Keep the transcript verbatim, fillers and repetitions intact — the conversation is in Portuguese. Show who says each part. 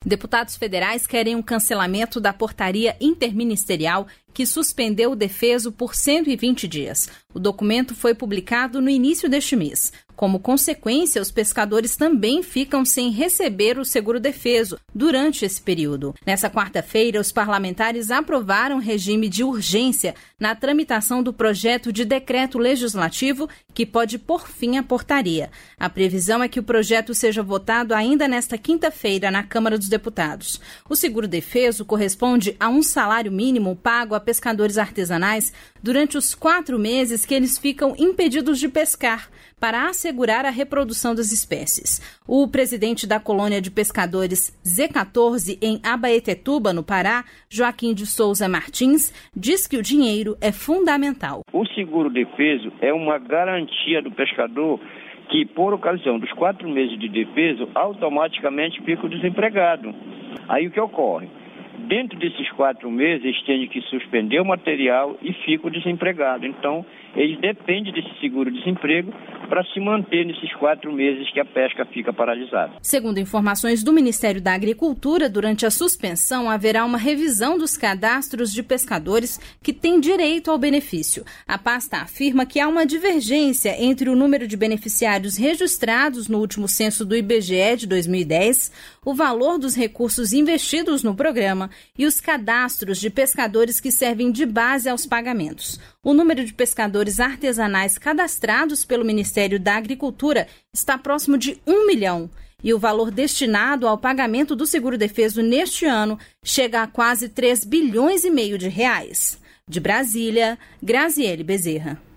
Speaker 1: Deputados federais querem um cancelamento da portaria interministerial que suspendeu o defeso por cento e vinte dias. O documento foi publicado no início deste mês. Como consequência, os pescadores também ficam sem receber o seguro-defeso durante esse período. Nessa quarta-feira, os parlamentares aprovaram regime de urgência na tramitação do projeto de decreto legislativo que pode pôr fim à portaria. A previsão é que o projeto seja votado ainda nesta quinta-feira na Câmara dos Deputados. O seguro-defeso corresponde a um salário mínimo pago a pescadores artesanais durante os quatro meses que eles ficam impedidos de pescar, para assegurar a reprodução das espécies. O presidente da colônia de pescadores Z quatorze, em Abaetetuba, no Pará, Joaquim de Souza Martins, diz que o dinheiro é fundamental.
Speaker 2: O seguro-defeso é uma garantia do pescador que, por ocasião dos quatro meses de defeso, automaticamente fica desempregado. Aí o que ocorre? Dentro desses quatro meses, eles têm que suspender o material e ficam desempregados. Então, eles dependem desse seguro-desemprego para se manter nesses quatro meses que a pesca fica paralisada.
Speaker 1: Segundo informações do Ministério da Agricultura, durante a suspensão haverá uma revisão dos cadastros de pescadores que têm direito ao benefício. A pasta afirma que há uma divergência entre o número de beneficiários registrados no último censo do I B G E de dois mil e dez, o valor dos recursos investidos no programa e os cadastros de pescadores que servem de base aos pagamentos. O número de pescadores artesanais cadastrados pelo Ministério da Agricultura está próximo de um milhão. E o valor destinado ao pagamento do seguro-defeso neste ano chega a quase três bilhões e meio de reais. De Brasília, Graziele Bezerra.